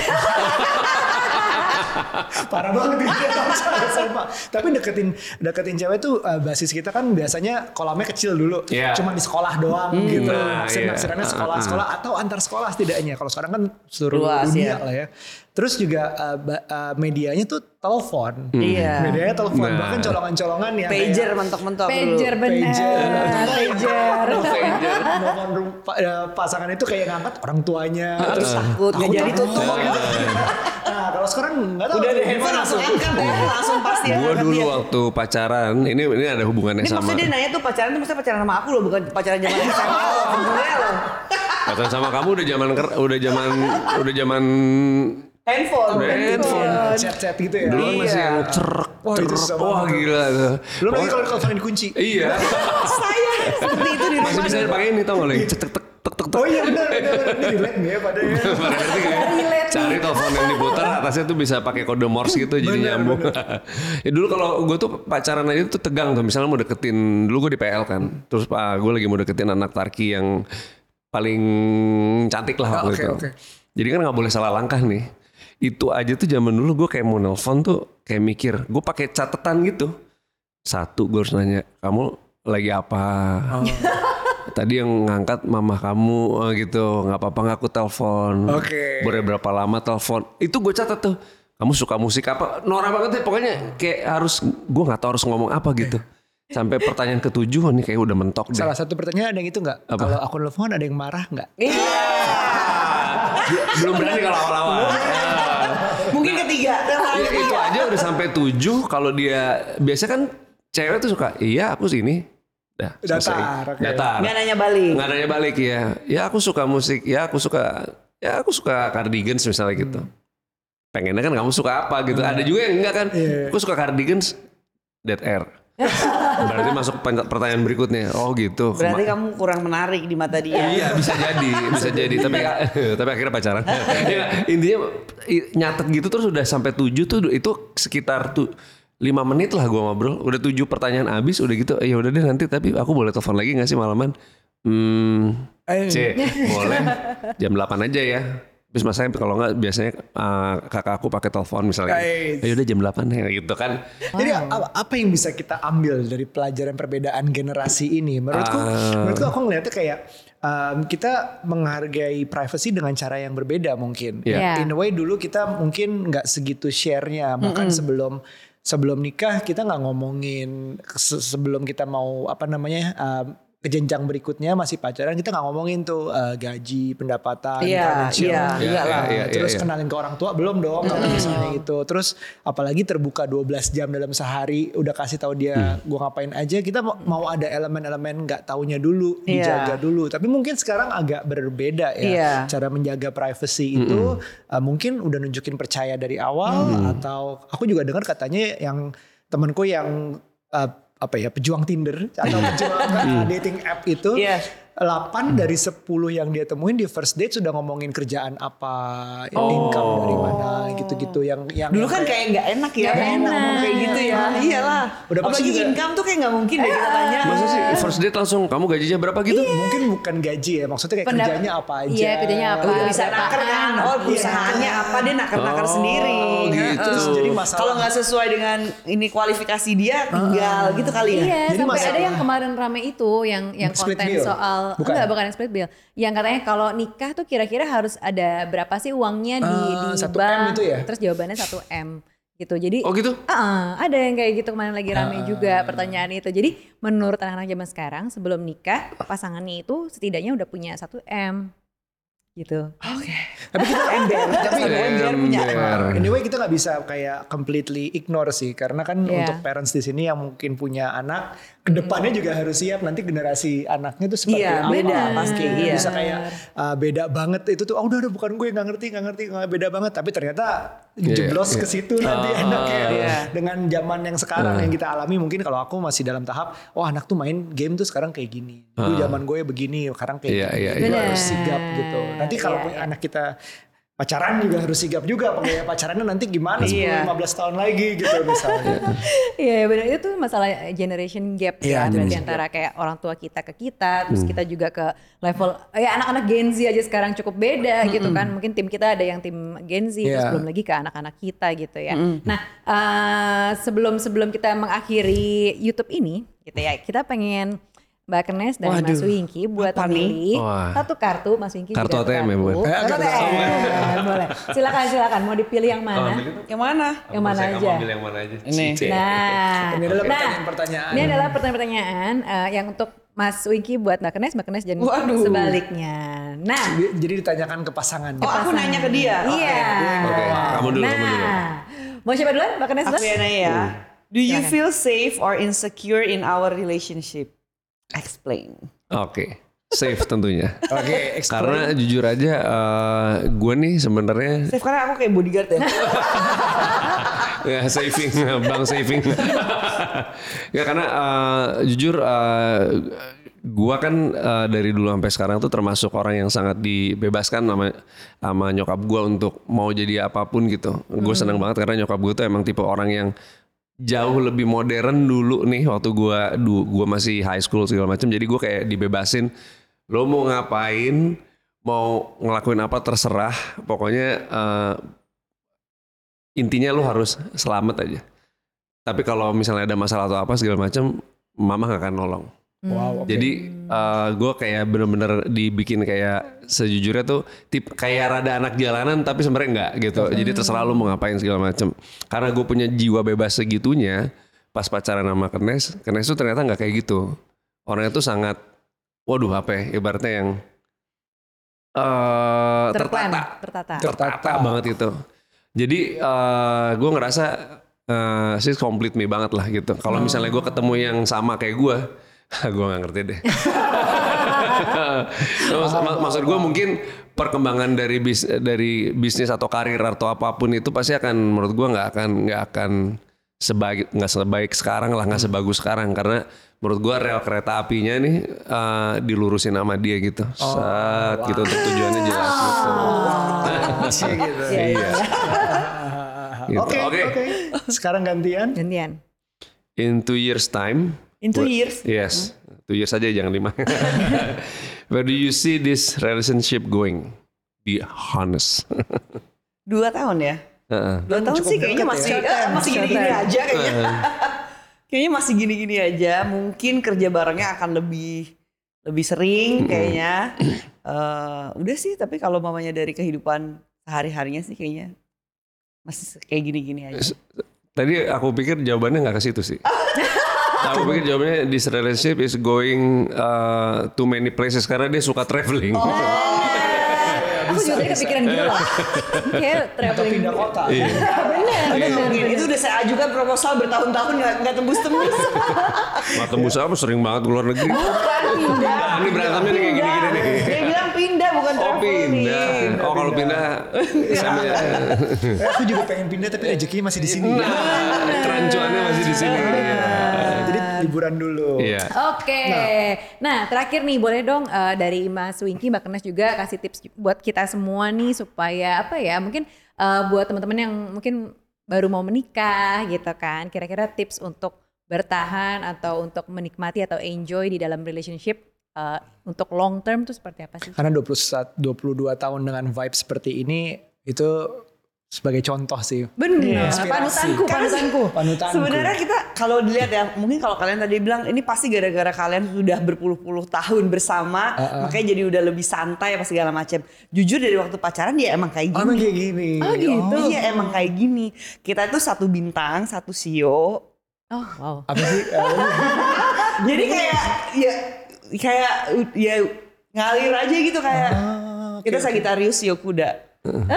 Parah banget dia pacaran S M A. Tapi deketin deketin cewek tuh uh, basis kita kan biasanya kolamnya kecil dulu. Yeah. Cuma di sekolah doang hmm, gitu. nah, Naksir-naksirannya iya. sekolah-sekolah atau antar sekolah setidaknya. Kalau sekarang kan seluruh Luas, dunia ya. lah ya. Terus juga uh, ba- uh, medianya tuh telepon. Iya. Medianya telepon. Nah. Bahkan colongan-colongan yang pager kayak, mentok-mentok dulu. Pager bener. Pager. Pager. Nelfon ru- pa- eh, pasangan itu kayak ngangkat orang tuanya. Terus takut nggak jadi tutup. Nah kalau sekarang nggak tahu. Udah deh gimana handphone langsung tuh. angkat ya, langsung pasti Gue angkat dulu dia. waktu pacaran, ini ini ada hubungannya Ini sama maksudnya dia nanya tuh pacaran tuh maksudnya pacaran sama aku loh, bukan pacaran zaman S M A loh. Sebenarnya loh. pacaran sama kamu udah zaman ker- udah zaman udah zaman Handphone. Udah handphone. Chat-chat gitu ya. dulu kan masih Iya. yang cerek Wah, itu cerek susah wah banget. gila tuh. Belum lagi kalau teleponin kunci. Iya. Saya seperti itu di Masih rumah. bisa dipakai ini tau gak lo? Cetek tek tek tek tek. Oh iya benar benar benar. Ini relate nih ya padanya. Pada ngerti kayak cari telepon yang diputar atasnya tuh bisa pakai kode Morse gitu jadi Bener, nyambung. Ya dulu kalau gue tuh pacaran aja tuh tegang tuh. Misalnya mau deketin, dulu gue di P L kan. Terus pak gue lagi mau deketin anak Tarki yang paling cantik lah Ah, waktu oke, itu. oke. Jadi kan nggak boleh salah langkah nih. Itu aja tuh zaman dulu gue kayak mau nelfon tuh kayak mikir. Gue pakai catatan gitu. Satu gue harus nanya, kamu lagi apa? Tadi yang ngangkat mama kamu oh gitu, nggak apa-apa nggak aku telepon. Oke. Boleh berapa lama telepon? Itu gue catat tuh. Kamu suka musik apa? Norak banget deh. Pokoknya kayak harus, gue nggak tahu harus ngomong apa gitu. Sampai pertanyaan ketujuh nih kayak udah mentok deh. Salah satu pertanyaan ada yang itu nggak? Apa? Kalau aku telepon ada yang marah nggak? Belum berani kalau awal-awal. Mungkin ketiga. Ya, itu aja udah sampai tujuh. Kalau dia biasa kan cewek tuh suka, iya aku sini. Dah, selesai. Datar, oke. Datar. Nggak nanya balik. Nggak nanya balik ya. Ya aku suka musik. Ya aku suka. Ya aku suka Cardigans misalnya gitu. Pengennya kan kamu suka apa gitu. Ada juga yang enggak kan. Iya. Aku suka Cardigans. Dead Air. Berarti masuk pertanyaan berikutnya. Oh gitu. Berarti Kema- kamu kurang menarik di mata dia. Iya bisa jadi, bisa jadi. Tapi tapi akhirnya pacaran. Ya, intinya i- nyatet gitu terus udah sampai tujuh tuh itu sekitar tuh lima menit lah gue ngobrol. Udah tujuh pertanyaan habis udah gitu. Ya udah deh nanti tapi aku boleh telepon lagi nggak sih malaman? Hmm, Eh. C boleh jam delapan aja ya. Terus masanya kalau nggak biasanya uh, kakak aku pakai telepon misalnya. Guys. Ya udah jam delapan ya gitu kan. Jadi apa, apa yang bisa kita ambil dari pelajaran perbedaan generasi ini? Menurutku, Ah. menurutku aku ngeliatnya kayak um, kita menghargai privacy dengan cara yang berbeda mungkin. Iya. In a way dulu kita mungkin nggak segitu share-nya, bahkan sebelum sebelum nikah kita nggak ngomongin se- sebelum kita mau apa namanya um, ke jenjang berikutnya masih pacaran, kita nggak ngomongin tuh uh, gaji, pendapatan, Iya, financial. iya, iya Nah, iya, terus iya. kenalin ke orang tua belum dong kalau misalnya gitu. Terus apalagi terbuka dua belas jam dalam sehari, udah kasih tahu dia gua ngapain aja, kita mau, mau ada elemen-elemen nggak taunya dulu, Iya. dijaga dulu. Tapi mungkin sekarang agak berbeda ya Iya. cara menjaga privacy itu. Uh, mungkin udah nunjukin percaya dari awal, atau aku juga dengar katanya yang temanku yang uh, apa ya pejuang Tinder atau pejuang uh, dating app itu, Iya. delapan dari sepuluh yang dia temuin di first date sudah ngomongin kerjaan apa, income dari mana, gitu-gitu. Yang yang Dulu yang kan kayak nggak enak ya, Nggak nggak enak enak. ngomong kayak gitu ya. Iyalah. Udah pasti Apalagi juga- income tuh kayak nggak mungkin deh kita tanya. Masa sih first date langsung kamu gajinya berapa gitu? mungkin bukan gaji ya, maksudnya kayak Pendap- kerjanya apa aja. Iya, kerjanya apa. Udah bisa Berapaan. naker kan, oh perusahaannya apa, dia naker-naker Oh, sendiri. gitu. Terus jadi masalah. Kalau nggak sesuai dengan ini kualifikasi dia, tinggal gitu kali ya. Iya, Jadi sampai masalah- ada yang kemarin rame itu yang yang Split konten bill? soal Bukan. enggak bukan yang split bill. Yang katanya kalau nikah tuh kira-kira harus ada berapa sih uangnya di Ah, di satu bank. M itu ya? Terus jawabannya satu M gitu. Jadi Oh gitu? ah, ada yang kayak gitu kemarin lagi rame Ah. juga pertanyaan itu. Jadi menurut anak-anak zaman sekarang sebelum nikah pasangannya itu setidaknya udah punya satu M gitu. Tapi kita ember, tapi Ember punya. Ember. anyway kita nggak bisa kayak completely ignore sih, karena kan Iya. untuk parents di sini yang mungkin punya anak, kedepannya juga harus siap nanti generasi anaknya tuh seperti Iya, apa. beda, pasti, Mungkin iya. bisa kayak uh, beda banget itu tuh. Oh, udah udah bukan gue, nggak ngerti nggak ngerti nggak beda banget. Tapi ternyata Iya, jeblos iya. ke situ nanti anaknya. iya. Dengan zaman yang sekarang yang kita alami, mungkin kalau aku masih dalam tahap, oh anak tuh main game tuh sekarang kayak gini. Dulu zaman gue begini, sekarang kayak Iya, gini. iya, Itu iya. harus sigap gitu. Nanti kalau Iya, punya iya. anak kita pacaran juga harus sigap juga, pakai pacarannya nanti gimana sepuluh Iya. lima belas tahun lagi gitu misalnya. Iya benar, itu tuh masalah generation gap Iya, ya, berarti generation antara kayak orang tua kita ke kita, terus kita juga ke level ya anak-anak Gen Z aja sekarang cukup beda gitu kan. Mungkin tim kita ada yang tim Gen Z, terus Iya. belum lagi ke anak-anak kita gitu ya. Nah eh, sebelum sebelum kita mengakhiri YouTube ini gitu ya, kita pengen Mbak Kenes dan Mas Waduh, Wingky buat apa nih? memilih Wah. satu kartu, Mas Wingky Kartu juga A T M ya, bukan? Eh, Kartu kartu A T M, boleh. Silakan silakan, mau dipilih yang mana? Yang mana? Yang mana aja? yang mana aja? Ini. Nah, Ini adalah nah, pertanyaan-pertanyaan. Ini adalah pertanyaan-pertanyaan eh, yang untuk Mas Wingky buat Mbak Kenes, Mbak Kenes dan Waduh. sebaliknya. Nah, Jadi ditanyakan ke pasangan. Oh, aku nanya ke dia. iya. Oke, kamu dulu, nah, kamu dulu. mau siapa duluan? Mbak Kenes Aku duluan? yang nanya ya. Do you Silakan. feel safe or insecure in our relationship? Explain. Oke, safe tentunya. Oke, explain. Karena jujur aja, gue nih sebenarnya Safe karena aku kayak bodyguard ya. ya saving, bang saving. Ya karena eh, jujur, eh, gua kan eh, dari dulu sampai sekarang tuh termasuk orang yang sangat dibebaskan sama sama nyokap gua untuk mau jadi apapun gitu. Gue senang banget karena nyokap gua tuh emang tipe orang yang jauh lebih modern dulu nih waktu gua du, gua masih high school segala macam. Jadi gua kayak dibebasin, lo mau ngapain, mau ngelakuin apa terserah. Pokoknya eh, intinya lo harus selamat aja. Tapi kalau misalnya ada masalah atau apa segala macam, mama gak akan nolong. Wow, oke. Jadi gue kayak bener-bener dibikin kayak sejujurnya tuh tip kayak rada anak jalanan tapi sebenarnya enggak gitu. Jadi terserah lu mau ngapain segala macem. Karena gue punya jiwa bebas segitunya, pas pacaran sama Kenes, Kenes tuh ternyata nggak kayak gitu. Orangnya tuh sangat, waduh apa ya, ibaratnya yang uh, Terplan, tertata, tertata. tertata banget gitu. Jadi uh, gue ngerasa uh, sih complete me banget lah gitu. Kalau misalnya gue ketemu yang sama kayak gue, gue nggak ngerti deh. Maksud, maksud gue mungkin perkembangan dari bis, dari bisnis atau karir atau apapun itu pasti akan menurut gue nggak akan nggak akan sebaik nggak sebaik sekarang lah, nggak sebagus sekarang karena menurut gue rel kereta apinya nih uh, dilurusin sama dia gitu. Saat gitu untuk tujuannya jelas gitu. gitu. Iya. Gitu. Oke, Oke. oke. Sekarang gantian. Gantian. In two years time. In two What- years? Yes, two years aja jangan lima. Where do you see this relationship going? Be honest. Dua tahun ya? Heeh. Dua tahun cukup sih kayaknya deket masih ya. eh, masih gini-gini aja kayaknya. Kayaknya masih gini-gini aja. Mungkin kerja barengnya akan lebih lebih sering kayaknya. Eh, udah sih, tapi kalau mamanya dari kehidupan sehari-harinya sih kayaknya masih kayak gini-gini aja. Tadi aku pikir jawabannya nggak ke situ sih. Aku pikir jawabannya this relationship is going uh, to many places karena dia suka traveling. Oh. Aku juga tadi kepikiran gitu loh. Kayak traveling. Pindah kota. Iya. Bener, bener. Itu udah saya ajukan proposal bertahun-tahun nggak nggak tembus-tembus. Nggak tembus apa sering banget keluar negeri. Bukan pindah. Nah, ini berantemnya nih kayak gini-gini nih. Dia bilang pindah bukan Oh traveling. pindah. Oh kalau pindah. Sama ya. Eh, aku juga pengen pindah tapi rezekinya masih di sini. Nah, kerancuannya masih di sini. Iya. Jadi liburan dulu. Iya. Oke, nah. terakhir nih boleh dong uh, dari Mas Winky, Mbak Kenes juga kasih tips buat kita semua nih supaya apa ya, mungkin uh, buat teman-teman yang mungkin baru mau menikah gitu kan, kira-kira tips untuk bertahan atau untuk menikmati atau enjoy di dalam relationship uh, untuk long term tuh seperti apa sih? Karena dua puluh satu, dua puluh dua tahun dengan vibe seperti ini itu sebagai contoh sih. Benar, Inspirasi. panutanku, panutanku. Panutanku. Sebenarnya kita kalau dilihat ya, mungkin kalau kalian tadi bilang ini pasti gara-gara kalian sudah berpuluh-puluh tahun bersama, Uh-uh. makanya jadi udah lebih santai apa segala macam. Jujur dari waktu pacaran ya emang kayak gini. Emang kayak gini. Oh gitu. Iya emang kayak gini. Kita itu satu bintang, satu C E O. Oh wow. Apa sih? Jadi kayak ya kayak ya ngalir aja gitu kayak. Ah, oke, kita oke. Sagittarius C E O kuda.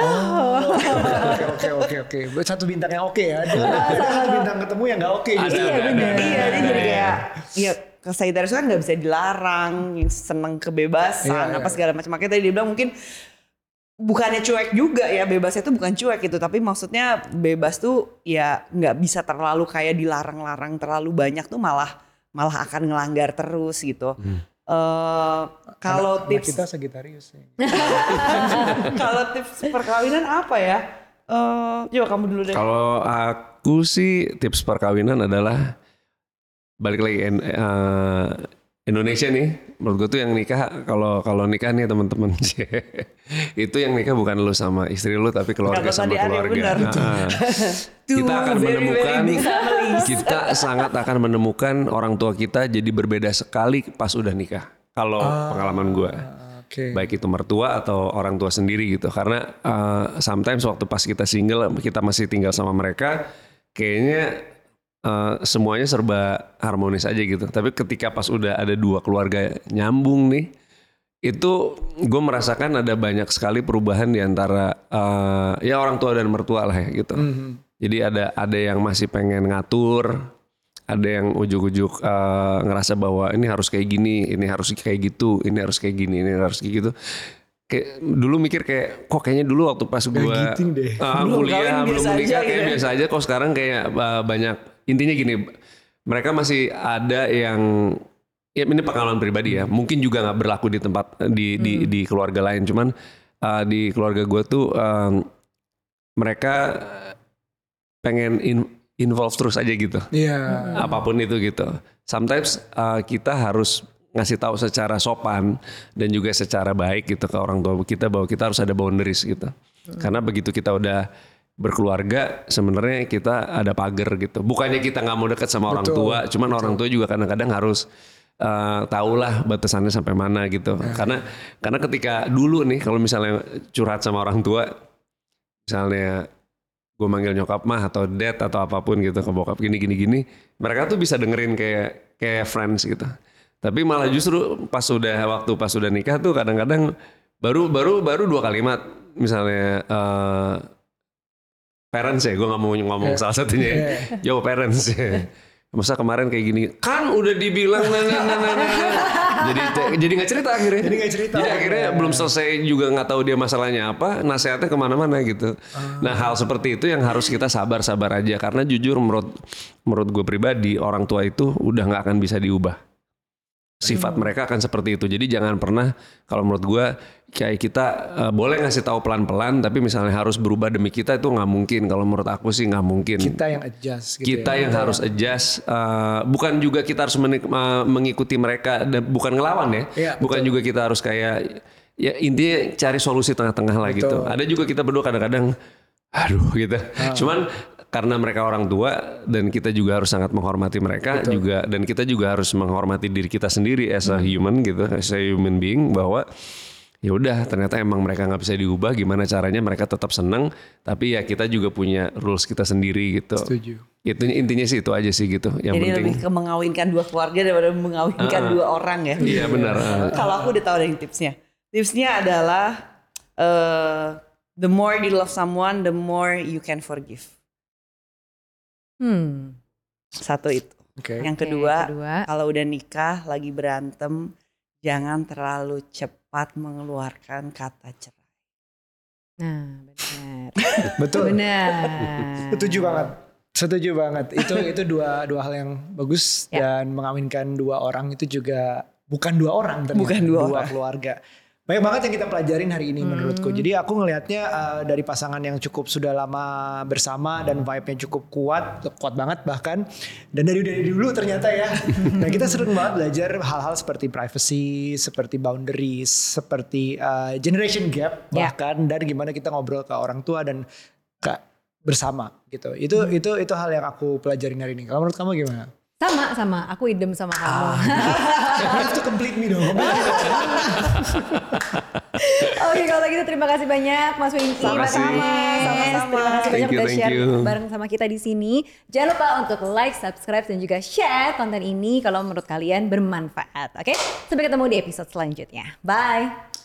Oke oke oke oke. Satu bintang yang oke ya. Satu bintang ketemu yang nggak oke. Ada, gitu. ada, ada. Iya, dia jadi kayak ya ke Sagittarius kan nggak bisa dilarang, yang seneng kebebasan Iya, apa iya. segala macam. Makanya tadi dia bilang mungkin bukannya cuek juga ya, bebasnya itu bukan cuek gitu, tapi maksudnya bebas tuh ya nggak bisa terlalu kayak dilarang-larang terlalu banyak tuh malah malah akan ngelanggar terus gitu. Hmm. Eh, kalau Anak tips kita Sagittarius ya. kalau tips perkawinan apa ya? Eh, coba kamu dulu deh. Kalau aku sih tips perkawinan adalah balik lagi en- eh, Indonesia nih, menurut gue tuh yang nikah kalau kalau nikah nih teman-teman itu yang nikah bukan lu sama istri lu tapi keluarga Kata sama tadi Arya keluarga. benar. Nah, kita akan Very, very menemukan big families. kita sangat akan menemukan orang tua kita jadi berbeda sekali pas udah nikah. Kalau pengalaman gue. Oke. Baik itu mertua atau orang tua sendiri gitu, karena uh, sometimes waktu pas kita single kita masih tinggal sama mereka kayaknya uh, semuanya serba harmonis aja gitu, tapi ketika pas udah ada dua keluarga nyambung nih itu gue merasakan ada banyak sekali perubahan di antara uh, ya orang tua dan mertua lah ya gitu. Mhm. Jadi ada ada yang masih pengen ngatur, ada yang ujuk-ujuk uh, ngerasa bahwa ini harus kayak gini, ini harus kayak gitu, ini harus kayak gini, ini harus kayak gitu. Kayak dulu mikir kayak kok kayaknya dulu waktu pas gue gitu deh. uh, Belum kuliah kawin belum biasa menikah aja kayak gitu ya. biasa aja. Kok sekarang kayak uh, banyak, intinya gini, mereka masih ada yang ya ini pengalaman pribadi ya, mungkin juga nggak berlaku di tempat di di di keluarga lain, cuman uh, di keluarga gue tuh um, mereka pengen in- involve terus aja gitu. Iya. Apapun itu gitu. Sometimes uh, kita harus ngasih tahu secara sopan dan juga secara baik gitu ke orang tua kita bahwa kita harus ada boundaries gitu. Karena begitu kita udah berkeluarga sebenarnya kita ada pagar gitu. Bukannya kita nggak mau dekat sama orang Betul, tua, cuman orang tua juga kadang-kadang harus uh, tahulah batasannya sampai mana gitu. Karena karena ketika dulu nih kalau misalnya curhat sama orang tua, misalnya gue manggil nyokap mah atau dad atau apapun gitu ke bokap gini gini gini, mereka tuh bisa dengerin kayak kayak friends gitu. Tapi malah justru pas udah waktu pas udah nikah tuh kadang-kadang baru baru baru dua kalimat misalnya uh, parents ya, gue nggak mau ngomong salah satunya ya. Yo parents ya. Masa kemarin kayak gini kan udah dibilang nah, nah, nah, nah, nah. jadi jadi nggak cerita akhirnya. Jadi nggak cerita. Jadi akhirnya belum selesai juga nggak tahu dia masalahnya apa, nasihatnya kemana-mana gitu. Nah hal seperti itu yang harus kita sabar-sabar aja karena jujur menurut menurut gue pribadi orang tua itu udah nggak akan bisa diubah. Sifat mereka akan seperti itu. Jadi jangan pernah kalau menurut gue kayak kita uh, boleh ngasih tahu pelan-pelan, tapi misalnya harus berubah demi kita itu nggak mungkin. Kalau menurut aku sih nggak mungkin. Kita yang adjust. Gitu Kita ya. yang harus adjust, uh, bukan juga kita harus menik- uh, mengikuti mereka, dan bukan ngelawan ya, Iya, bukan betul. juga kita harus kayak, ya intinya cari solusi tengah-tengah lah gitu. Ada juga kita berdua kadang-kadang, aduh gitu. Cuman karena mereka orang tua dan kita juga harus sangat menghormati mereka juga, dan kita juga harus menghormati diri kita sendiri as a human gitu, as a human being bahwa ya udah ternyata emang mereka nggak bisa diubah, gimana caranya mereka tetap senang, tapi ya kita juga punya rules kita sendiri gitu. Setuju. itu intinya sih itu aja sih gitu. Yang Jadi penting. lebih ke mengawinkan dua keluarga daripada mengawinkan Ah. dua orang ya. Iya benar. ah. Kalau aku udah tahu dari tipsnya. Tipsnya adalah uh, the more you love someone, the more you can forgive. Hmm. Satu itu. Oke. Yang Oke, kedua, kedua. kalau udah nikah lagi berantem, jangan terlalu cepat mengeluarkan kata cerai. Nah, benar. Betul. Benar. Setuju banget. Setuju banget. Itu itu dua dua hal yang bagus Ya. dan mengawinkan dua orang itu juga bukan dua orang ternyata, Bukan dua orang. keluarga. Banyak banget yang kita pelajarin hari ini menurutku. Jadi aku ngelihatnya uh, dari pasangan yang cukup sudah lama bersama dan vibe-nya cukup kuat, kuat banget bahkan. Dan dari dari dulu ternyata ya. Nah kita sering banget belajar hal-hal seperti privacy, seperti boundaries, seperti uh, generation gap Ya. bahkan dan gimana kita ngobrol ke orang tua dan ke bersama gitu. Itu itu itu hal yang aku pelajarin hari ini. Kalau menurut kamu gimana? Sama sama, aku idem sama kamu. You have to complete me dong. Oke, kalau gitu terima kasih banyak Mas Winky. Terima Mas kasih. Ines. Sama-sama. Terima kasih Thank banyak you, udah thank share you. bareng sama kita di sini. Jangan lupa untuk like, subscribe dan juga share konten ini kalau menurut kalian bermanfaat. Oke, sampai ketemu di episode selanjutnya. Bye.